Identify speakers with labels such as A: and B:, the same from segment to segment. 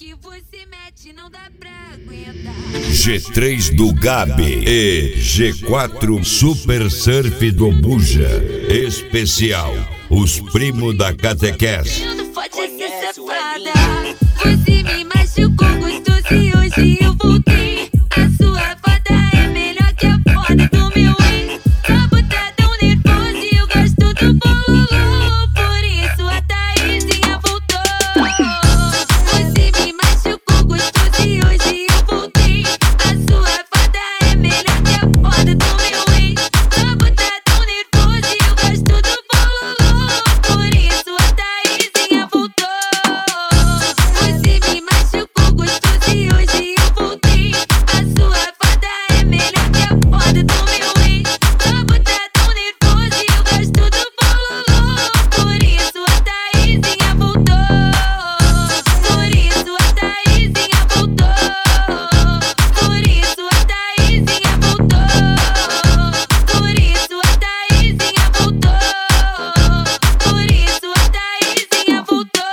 A: que você mete não dá pra aguentar.
B: G3 do Gabi e G4 Super Surf do Buja. Especial, os primos da catequese.
A: Pode ser safada. Você me machucou gostoso e hoje eu voltei. A sua foda é melhor que a foda do meu ex. Só botar tão nervoso e eu gosto do bololô. Por isso a Taizinha voltou. Você me machucou gostoso e hoje eu voltei. A sua foda é melhor que a foda do meu ex. Só botar tão nervoso e eu gosto do bololô. Por isso a Taizinha voltou. Você me machucou gostoso e hoje eu voltei. A sua foda é melhor que a foda do meu ex. Só botar tão nervoso e eu gosto do bololô. Por isso a Taizinha voltou. Por isso a Taizinha voltou. Por isso a Taizinha voltou. Por isso a Taizinha voltou. Por isso a Taizinha voltou.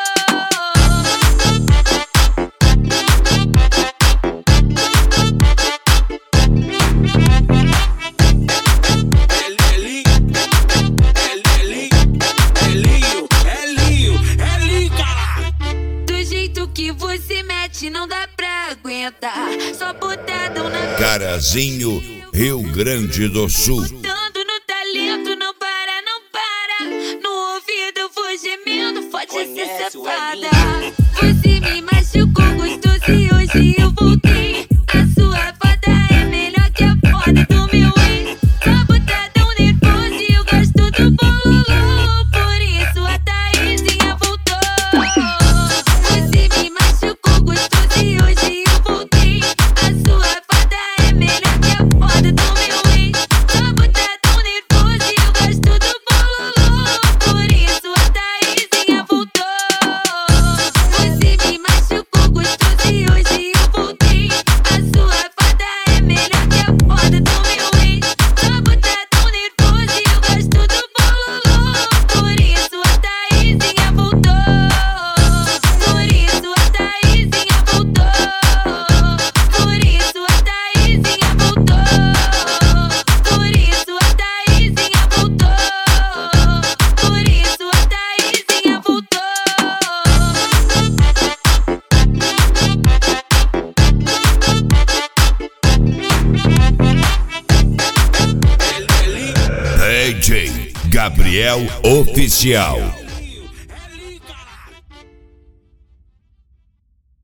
A: Do jeito que você mete não dá pra aguentar. Só botadão na
B: Carazinho, Rio Grande do Sul.
A: Dando no talento, não para, não para. No ouvido eu vou gemendo, pode ser safada. Você me machucou gostoso e hoje eu voltei. A sua foda é melhor que a foda do meu ex. Só botar tão nervoso e eu gosto do bololô. Por isso a Taizinha voltou. Você me machucou gostoso e hoje eu voltei. A sua foda é melhor que a foda do meu ex. Só botar tão nervoso e eu gosto do bololô. Por isso a Taizinha voltou. Você me machucou gostoso e hoje eu voltei. A sua foda é melhor que a foda do meu ex. Só botar tão nervoso e eu gosto do bololô. Por isso a Taizinha voltou. Por isso a Taizinha voltou. Por isso a Taizinha voltou. Por isso a Taizinha voltou. Por isso a Taizinha voltou.
B: DJ Gabriel Oficial.